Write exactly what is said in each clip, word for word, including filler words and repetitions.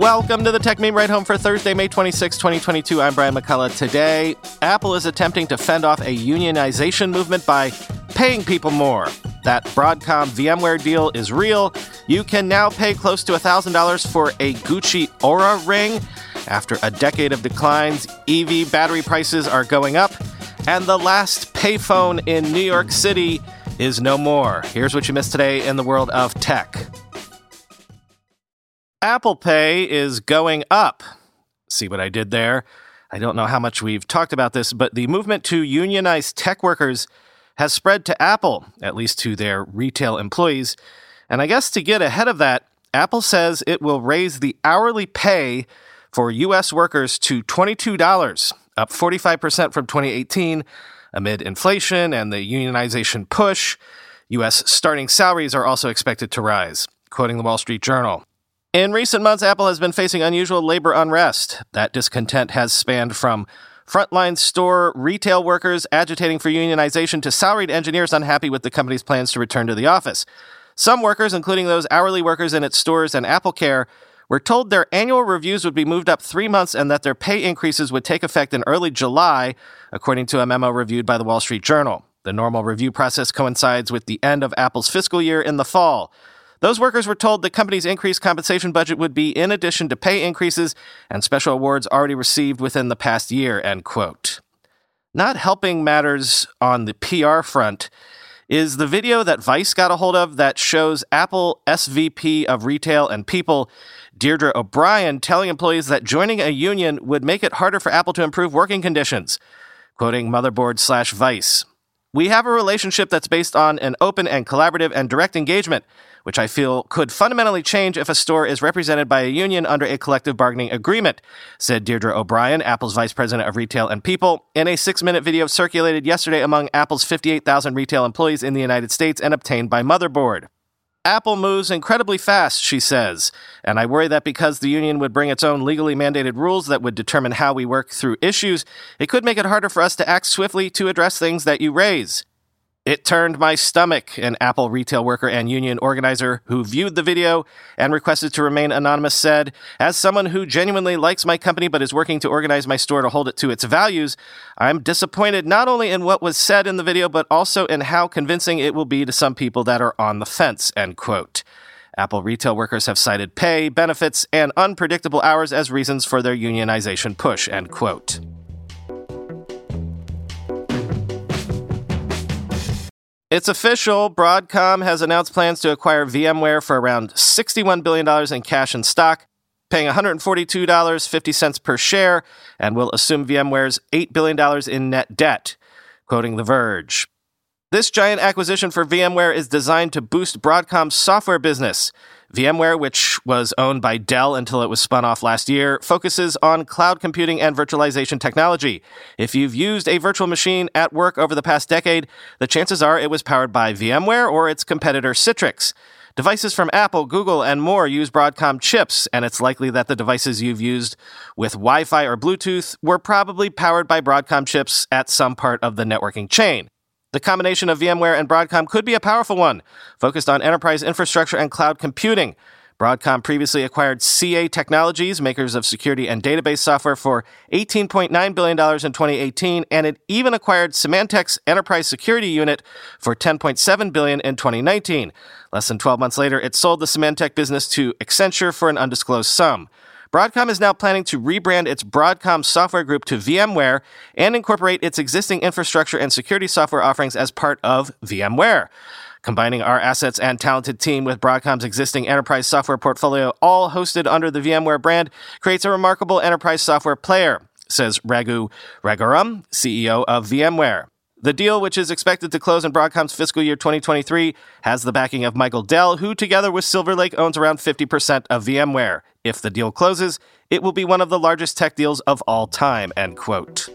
Welcome to the Tech Meme Ride Home for Thursday, May twenty-sixth, twenty twenty-two. I'm Brian McCullough. Today, Apple is attempting to fend off a unionization movement by paying people more. That Broadcom VMware deal is real. You can now pay close to one thousand dollars for a Gucci Oura ring. After a decade of declines, E V battery prices are going up, and the last payphone in New York City is no more. Here's what you missed today in the world of tech. Apple Pay is going up. See what I did there? I don't know how much we've talked about this, but the movement to unionize tech workers has spread to Apple, at least to their retail employees. And I guess to get ahead of that, Apple says it will raise the hourly pay for U S workers to twenty-two dollars, up forty-five percent from twenty eighteen, amid inflation and the unionization push. U S starting salaries are also expected to rise, quoting the Wall Street Journal. In recent months, Apple has been facing unusual labor unrest. That discontent has spanned from frontline store retail workers agitating for unionization to salaried engineers unhappy with the company's plans to return to the office. Some workers, including those hourly workers in its stores and AppleCare, were told their annual reviews would be moved up three months and that their pay increases would take effect in early July, according to a memo reviewed by the Wall Street Journal. The normal review process coincides with the end of Apple's fiscal year in the fall. Those workers were told the company's increased compensation budget would be in addition to pay increases and special awards already received within the past year, end quote. Not helping matters on the P R front is the video that Vice got a hold of that shows Apple S V P of Retail and People, Deirdre O'Brien, telling employees that joining a union would make it harder for Apple to improve working conditions, quoting Motherboard slash Vice. We have a relationship that's based on an open and collaborative and direct engagement, which I feel could fundamentally change if a store is represented by a union under a collective bargaining agreement, said Deirdre O'Brien, Apple's vice president of retail and people, in a six-minute video circulated yesterday among Apple's fifty-eight thousand retail employees in the United States and obtained by Motherboard. Apple moves incredibly fast, she says, and I worry that because the union would bring its own legally mandated rules that would determine how we work through issues, it could make it harder for us to act swiftly to address things that you raise. It turned my stomach, an Apple retail worker and union organizer who viewed the video and requested to remain anonymous said, as someone who genuinely likes my company but is working to organize my store to hold it to its values, I'm disappointed not only in what was said in the video, but also in how convincing it will be to some people that are on the fence, end quote. Apple retail workers have cited pay, benefits, and unpredictable hours as reasons for their unionization push, end quote. It's official. Broadcom has announced plans to acquire VMware for around sixty-one billion dollars in cash and stock, paying one hundred forty-two dollars and fifty cents per share, and will assume VMware's eight billion dollars in net debt, quoting The Verge. This giant acquisition for VMware is designed to boost Broadcom's software business. VMware, which was owned by Dell until it was spun off last year, focuses on cloud computing and virtualization technology. If you've used a virtual machine at work over the past decade, the chances are it was powered by VMware or its competitor Citrix. Devices from Apple, Google, and more use Broadcom chips, and it's likely that the devices you've used with Wi-Fi or Bluetooth were probably powered by Broadcom chips at some part of the networking chain. The combination of VMware and Broadcom could be a powerful one, focused on enterprise infrastructure and cloud computing. Broadcom previously acquired C A Technologies, makers of security and database software, for eighteen point nine billion dollars in twenty eighteen, and it even acquired Symantec's enterprise security unit for ten point seven billion dollars in twenty nineteen. Less than twelve months later, it sold the Symantec business to Accenture for an undisclosed sum. Broadcom is now planning to rebrand its Broadcom software group to VMware and incorporate its existing infrastructure and security software offerings as part of VMware. Combining our assets and talented team with Broadcom's existing enterprise software portfolio, all hosted under the VMware brand, creates a remarkable enterprise software player, says Raghu Raghuram, C E O of VMware. The deal, which is expected to close in Broadcom's fiscal year twenty twenty-three, has the backing of Michael Dell, who together with Silver Lake owns around fifty percent of VMware. If the deal closes, it will be one of the largest tech deals of all time, end quote.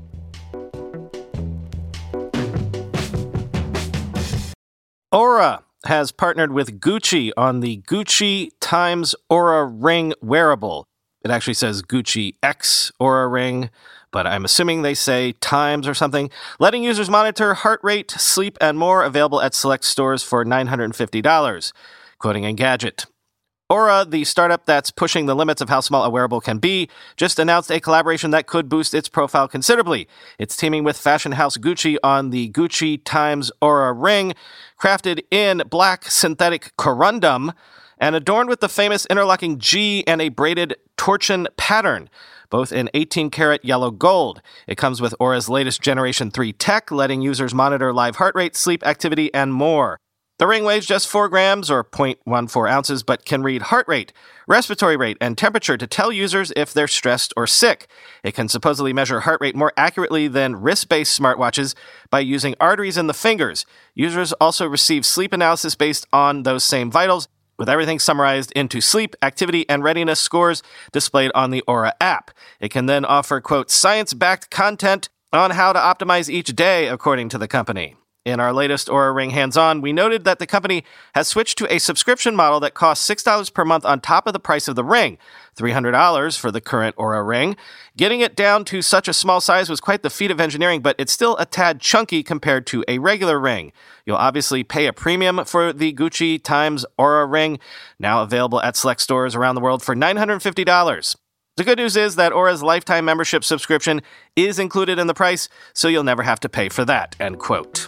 Oura has partnered with Gucci on the Gucci Times Oura Ring wearable. It actually says Gucci X Oura Ring, but I'm assuming they say Times or something, letting users monitor heart rate, sleep, and more, available at select stores for nine hundred fifty dollars, quoting Engadget. Aura, the startup that's pushing the limits of how small a wearable can be, just announced a collaboration that could boost its profile considerably. It's teaming with fashion house Gucci on the Gucci Times Aura ring, crafted in black synthetic corundum and adorned with the famous interlocking G and a braided torsion pattern, both in eighteen karat yellow gold. It comes with Aura's latest Generation three tech, letting users monitor live heart rate, sleep activity, and more. The ring weighs just four grams or zero point one four ounces, but can read heart rate, respiratory rate, and temperature to tell users if they're stressed or sick. It can supposedly measure heart rate more accurately than wrist-based smartwatches by using arteries in the fingers. Users also receive sleep analysis based on those same vitals, with everything summarized into sleep, activity, and readiness scores displayed on the Aura app. It can then offer, quote, science-backed content on how to optimize each day, according to the company. In our latest Aura Ring Hands-On, we noted that the company has switched to a subscription model that costs six dollars per month on top of the price of the ring, three hundred dollars for the current Aura Ring. Getting it down to such a small size was quite the feat of engineering, but it's still a tad chunky compared to a regular ring. You'll obviously pay a premium for the Gucci Times Aura Ring, now available at select stores around the world for nine hundred fifty dollars. The good news is that Aura's lifetime membership subscription is included in the price, so you'll never have to pay for that, end quote.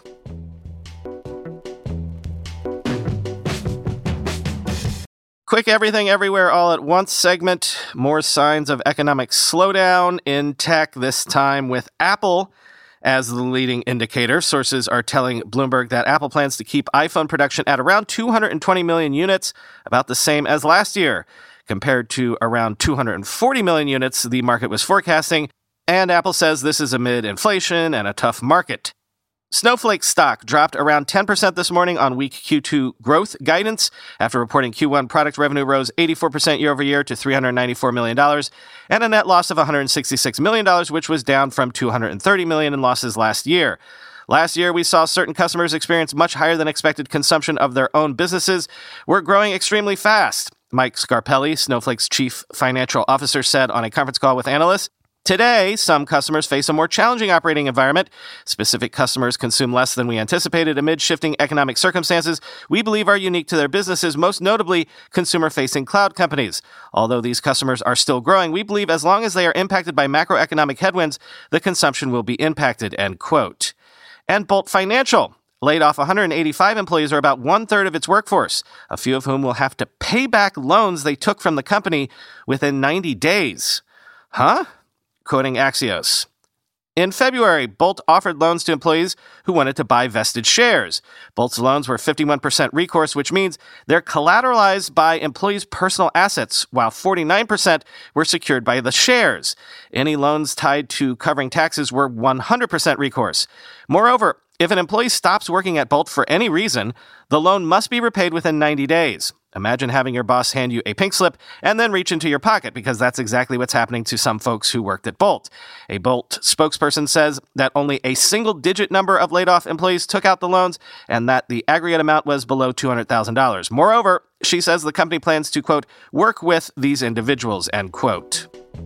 Quick everything everywhere all at once segment. More signs of economic slowdown in tech, this time with Apple as the leading indicator. Sources are telling Bloomberg that Apple plans to keep iPhone production at around two hundred twenty million units, about the same as last year, compared to around two hundred forty million units the market was forecasting. And Apple says this is amid inflation and a tough market. Snowflake stock dropped around ten percent this morning on weak Q two growth guidance after reporting Q one product revenue rose eighty-four percent year over year to three hundred ninety-four million dollars and a net loss of one hundred sixty-six million dollars, which was down from two hundred thirty million dollars in losses last year. Last year, we saw certain customers experience much higher than expected consumption of their own businesses. We're growing extremely fast, Mike Scarpelli, Snowflake's chief financial officer, said on a conference call with analysts. Today, some customers face a more challenging operating environment. Specific customers consume less than we anticipated amid shifting economic circumstances we believe are unique to their businesses, most notably consumer-facing cloud companies. Although these customers are still growing, we believe as long as they are impacted by macroeconomic headwinds, the consumption will be impacted, end quote. And Bolt Financial laid off one hundred eighty-five employees, or about one-third of its workforce, a few of whom will have to pay back loans they took from the company within ninety days. Huh? Quoting Axios. In February, Bolt offered loans to employees who wanted to buy vested shares. Bolt's loans were fifty-one percent recourse, which means they're collateralized by employees' personal assets, while forty-nine percent were secured by the shares. Any loans tied to covering taxes were one hundred percent recourse. Moreover, if an employee stops working at Bolt for any reason, the loan must be repaid within ninety days. Imagine having your boss hand you a pink slip and then reach into your pocket, because that's exactly what's happening to some folks who worked at Bolt. A Bolt spokesperson says that only a single-digit number of laid-off employees took out the loans and that the aggregate amount was below two hundred thousand dollars. Moreover, she says the company plans to, quote, work with these individuals, end quote.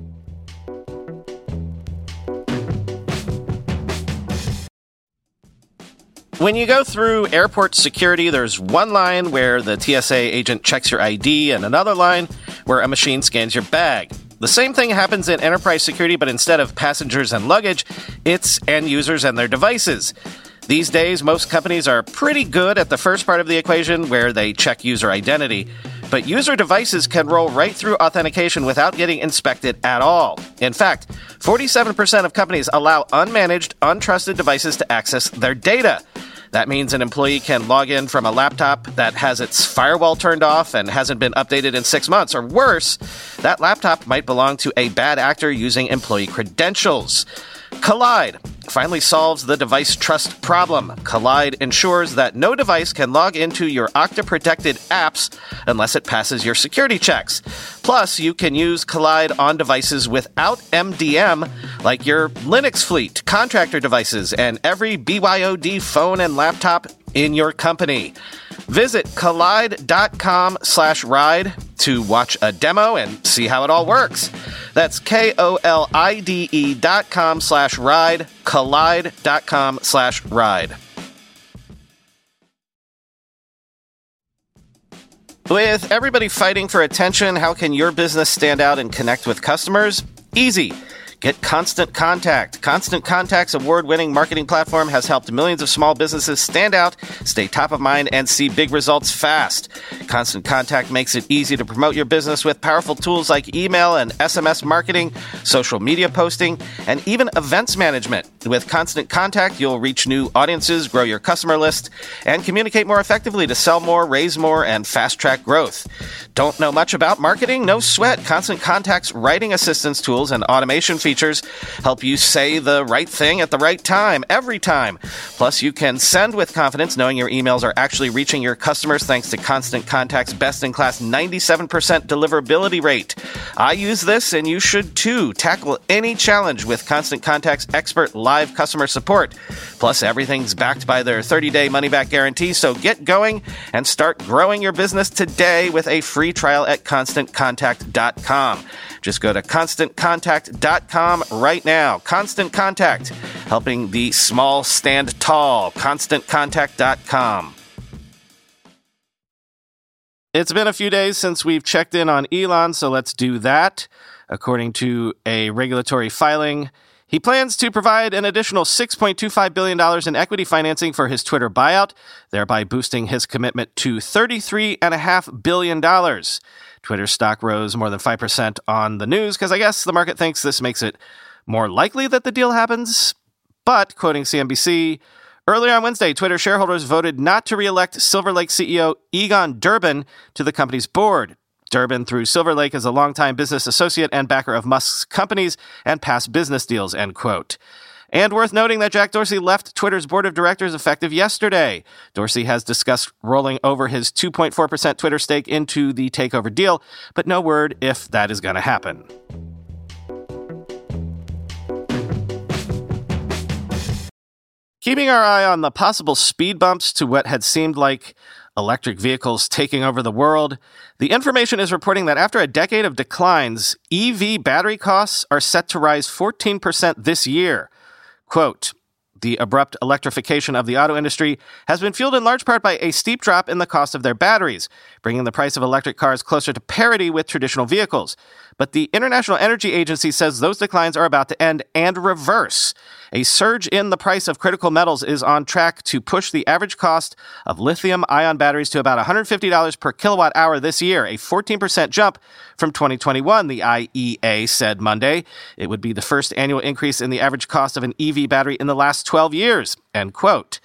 When you go through airport security, there's one line where the T S A agent checks your I D and another line where a machine scans your bag. The same thing happens in enterprise security, but instead of passengers and luggage, it's end users and their devices. These days, most companies are pretty good at the first part of the equation, where they check user identity. But user devices can roll right through authentication without getting inspected at all. In fact, forty-seven percent of companies allow unmanaged, untrusted devices to access their data. That means an employee can log in from a laptop that has its firewall turned off and hasn't been updated in six months. Or worse, that laptop might belong to a bad actor using employee credentials. Kolide finally solves the device trust problem. Kolide ensures that no device can log into your Okta-protected apps unless it passes your security checks. Plus, you can use Kolide on devices without M D M, like your Linux fleet, contractor devices, and every B Y O D phone and laptop in your company. Visit kolide.com slash ride to watch a demo and see how it all works. That's K-O-L-I-D-E dot com slash ride, kolide.com slash ride. With everybody fighting for attention, how can your business stand out and connect with customers? Easy. Get Constant Contact. Constant Contact's award-winning marketing platform has helped millions of small businesses stand out, stay top of mind, and see big results fast. Constant Contact makes it easy to promote your business with powerful tools like email and S M S marketing, social media posting, and even events management. With Constant Contact, you'll reach new audiences, grow your customer list, and communicate more effectively to sell more, raise more, and fast-track growth. Don't know much about marketing? No sweat. Constant Contact's writing assistance tools and automation features help you say the right thing at the right time, every time. Plus, you can send with confidence knowing your emails are actually reaching your customers thanks to Constant Contact's best-in-class ninety-seven percent deliverability rate. I use this, and you should too. Tackle any challenge with Constant Contact's expert live customer support. Plus, everything's backed by their thirty-day money-back guarantee, so get going and start growing your business today with a free trial at constant contact dot com. Just go to constant contact dot com right now. Constant Contact, helping the small stand tall. constant contact dot com. It's been a few days since we've checked in on Elon, so let's do that. According to a regulatory filing, he plans to provide an additional six point two five billion dollars in equity financing for his Twitter buyout, thereby boosting his commitment to thirty-three point five billion dollars. Twitter stock rose more than five percent on the news because I guess the market thinks this makes it more likely that the deal happens. But, quoting C N B C, earlier on Wednesday, Twitter shareholders voted not to re-elect Silver Lake C E O Egon Durbin to the company's board. Durbin, through Silver Lake, is a longtime business associate and backer of Musk's companies and past business deals, end quote. And worth noting that Jack Dorsey left Twitter's board of directors effective yesterday. Dorsey has discussed rolling over his two point four percent Twitter stake into the takeover deal, but no word if that is going to happen. Keeping our eye on the possible speed bumps to what had seemed like electric vehicles taking over the world, The Information is reporting that after a decade of declines, E V battery costs are set to rise fourteen percent this year. Quote, the abrupt electrification of the auto industry has been fueled in large part by a steep drop in the cost of their batteries, bringing the price of electric cars closer to parity with traditional vehicles. But the International Energy Agency says those declines are about to end and reverse. A surge in the price of critical metals is on track to push the average cost of lithium-ion batteries to about one hundred fifty dollars per kilowatt hour this year, a fourteen percent jump from twenty twenty-one, the I E A said Monday. It would be the first annual increase in the average cost of an E V battery in the last twelve years, end quote.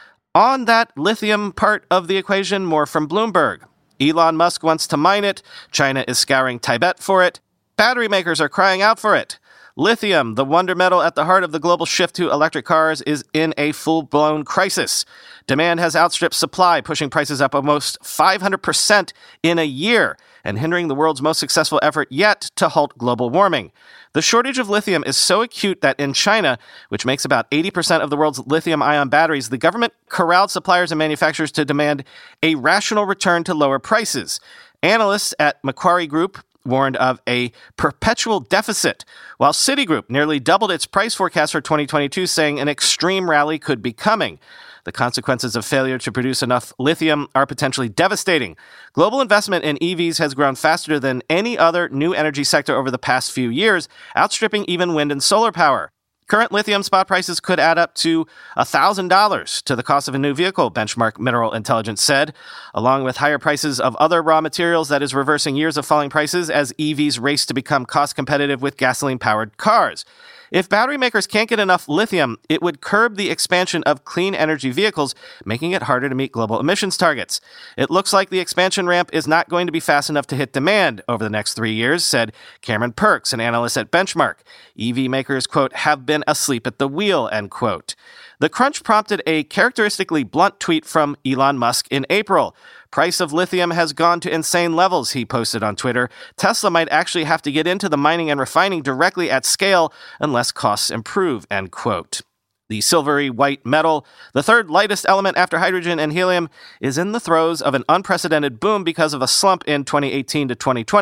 On that lithium part of the equation, more from Bloomberg. Elon Musk wants to mine it. China is scouring Tibet for it. Battery makers are crying out for it. Lithium, the wonder metal at the heart of the global shift to electric cars, is in a full-blown crisis. Demand has outstripped supply, pushing prices up almost five hundred percent in a year and hindering the world's most successful effort yet to halt global warming. The shortage of lithium is so acute that in China, which makes about eighty percent of the world's lithium-ion batteries, the government corralled suppliers and manufacturers to demand a rational return to lower prices. Analysts at Macquarie Group warned of a perpetual deficit, while Citigroup nearly doubled its price forecast for twenty twenty-two, saying an extreme rally could be coming. The consequences of failure to produce enough lithium are potentially devastating. Global investment in E Vs has grown faster than any other new energy sector over the past few years, outstripping even wind and solar power. Current lithium spot prices could add up to one thousand dollars to the cost of a new vehicle, Benchmark Mineral Intelligence said. Along with higher prices of other raw materials, that is reversing years of falling prices as E Vs race to become cost competitive with gasoline-powered cars. If battery makers can't get enough lithium, it would curb the expansion of clean energy vehicles, making it harder to meet global emissions targets. It looks like the expansion ramp is not going to be fast enough to hit demand over the next three years, said Cameron Perks, an analyst at Benchmark. E V makers, quote, have been asleep at the wheel, end quote. The crunch prompted a characteristically blunt tweet from Elon Musk in April. Price of lithium has gone to insane levels, he posted on Twitter. Tesla might actually have to get into the mining and refining directly at scale unless costs improve, end quote. The silvery white metal, the third lightest element after hydrogen and helium, is in the throes of an unprecedented boom because of a slump in twenty eighteen to twenty twenty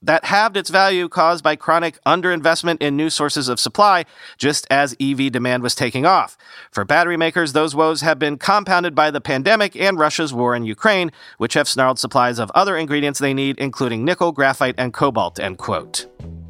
that halved its value caused by chronic underinvestment in new sources of supply, just as E V demand was taking off. For battery makers, those woes have been compounded by the pandemic and Russia's war in Ukraine, which have snarled supplies of other ingredients they need, including nickel, graphite, and cobalt, end quote.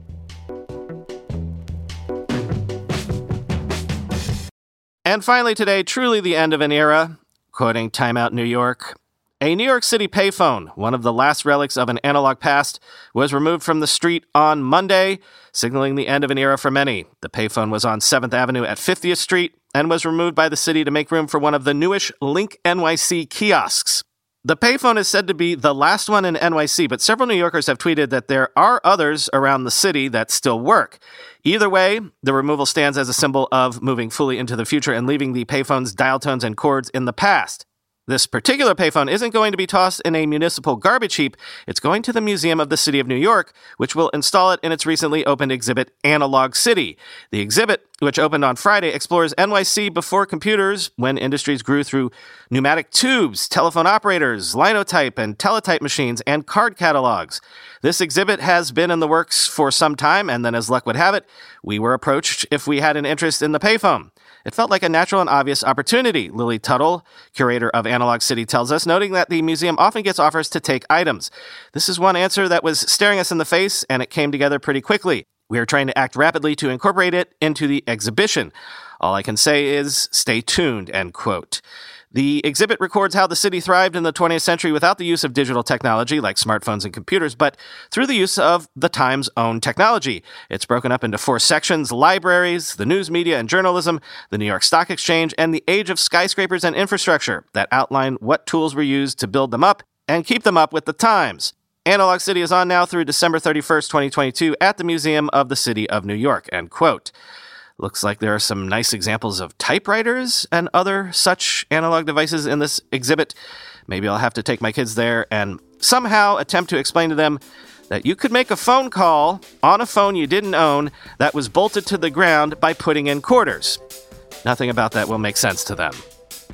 And finally today, truly the end of an era. Quoting Time Out New York, a New York City payphone, one of the last relics of an analog past, was removed from the street on Monday, signaling the end of an era for many. The payphone was on seventh Avenue at fiftieth Street and was removed by the city to make room for one of the newish Link N Y C kiosks. The payphone is said to be the last one in N Y C, but several New Yorkers have tweeted that there are others around the city that still work. Either way, the removal stands as a symbol of moving fully into the future and leaving the payphone's dial tones and chords in the past. This particular payphone isn't going to be tossed in a municipal garbage heap. It's going to the Museum of the City of New York, which will install it in its recently opened exhibit, Analog City. The exhibit, which opened on Friday, explores N Y C before computers, when industries grew through pneumatic tubes, telephone operators, linotype and teletype machines, and card catalogs. This exhibit has been in the works for some time, and then as luck would have it, we were approached if we had an interest in the payphone. It felt like a natural and obvious opportunity, Lily Tuttle, curator of Analog City, tells us, noting that the museum often gets offers to take items. This is one answer that was staring us in the face, and it came together pretty quickly. We are trying to act rapidly to incorporate it into the exhibition. All I can say is stay tuned, end quote. The exhibit records how the city thrived in the twentieth century without the use of digital technology like smartphones and computers, but through the use of the time's own technology. It's broken up into four sections: libraries, the news media and journalism, the New York Stock Exchange, and the age of skyscrapers and infrastructure that outline what tools were used to build them up and keep them up with the times. Analog City is on now through December thirty-first, twenty twenty-two at the Museum of the City of New York, end quote. Looks like there are some nice examples of typewriters and other such analog devices in this exhibit. Maybe I'll have to take my kids there and somehow attempt to explain to them that you could make a phone call on a phone you didn't own that was bolted to the ground by putting in quarters. Nothing about that will make sense to them.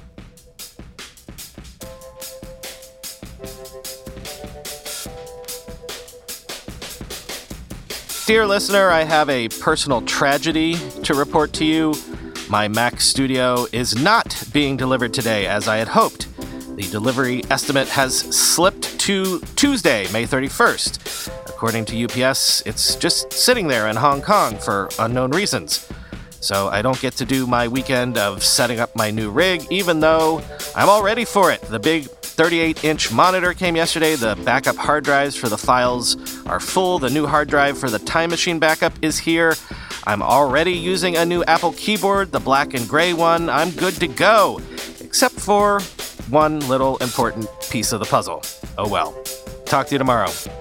Dear listener, I have a personal tragedy to report to you. My Mac Studio is not being delivered today as I had hoped. The delivery estimate has slipped to Tuesday, May thirty-first. According to U P S, it's just sitting there in Hong Kong for unknown reasons. So I don't get to do my weekend of setting up my new rig, even though I'm all ready for it. The big thirty-eight inch monitor came yesterday. The backup hard drives for the files are full. The new hard drive for the Time Machine backup is here. I'm already using a new Apple keyboard, the black and gray one. I'm good to go, except for one little important piece of the puzzle. Oh well. Talk to you tomorrow.